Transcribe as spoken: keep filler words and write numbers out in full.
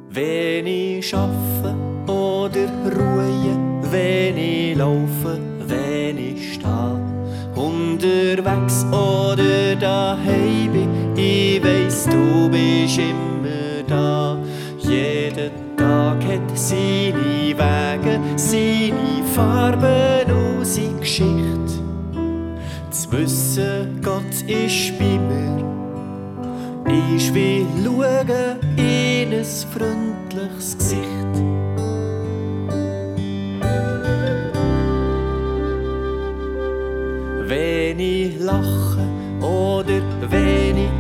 Wenn ich arbeite oder ruhe, wenn ich laufe, wenn ich stehe, unterwegs oder daheim bin, ich weiss, du bist immer da. Jeder Tag hat seine Wege, seine Farben und seine Geschichte. Zu wissen, Gott ist bei mir, ist wie schauen in ein freundliches Gesicht. Wenn ich lache oder wenn ich